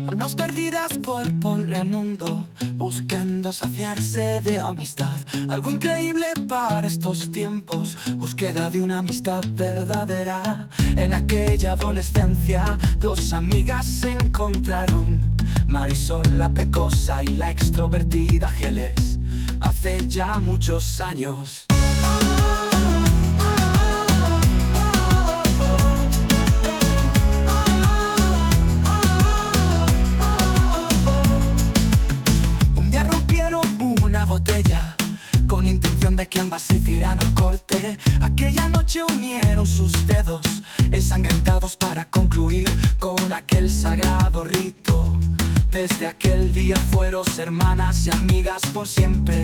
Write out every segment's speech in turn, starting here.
Almas perdidas por el mundo, buscando saciarse de amistad. Algo increíble para estos tiempos, búsqueda de una amistad verdadera. En aquella adolescencia, dos amigas se encontraron, Marisol la pecosa y la extrovertida Geles, hace ya muchos años. Botella, con intención de que ambas se hicieran al corte. Aquella noche unieron sus dedos ensangrentados para concluir con aquel sagrado rito. Desde aquel día fueron hermanas y amigas por siempre.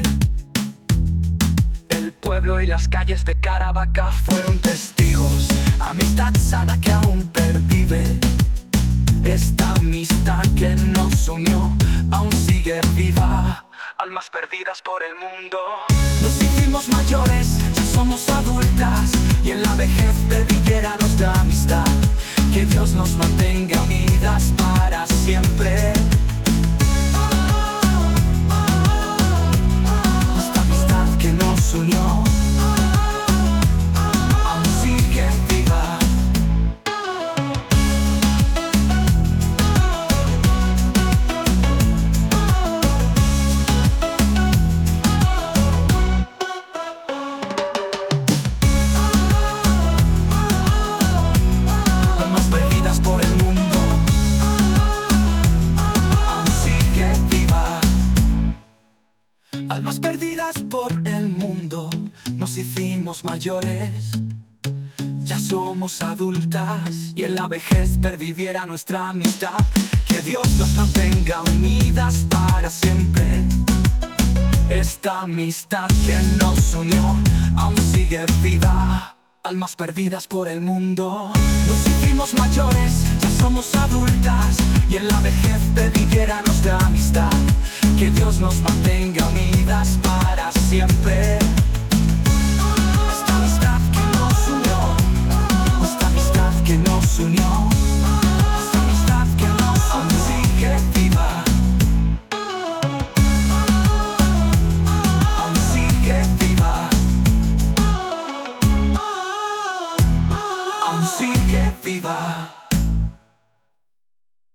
El pueblo y las calles de Caravaca fueron testigos. Amistad sana que aún pervive. Esta amistad que nos unió aún sigue viva. Almas perdidas por el mundo. Nos hicimos mayores, ya somos adultas, y en la vejez perdiera nuestra amistad. Que Dios nos mantenga unidas para siempre. Esta amistad que nos unió aún sigue viva. Almas perdidas por el mundo, nos hicimos mayores, ya somos adultas, y en la vejez perviviera nuestra amistad. Que Dios nos mantenga unidas para siempre. Esta amistad que nos unió aún sigue viva. Almas perdidas por el mundo, nos hicimos mayores, ya somos adultas, y en la vejez perviviera nuestra amistad. Que Dios nos mantenga unidas para siempre.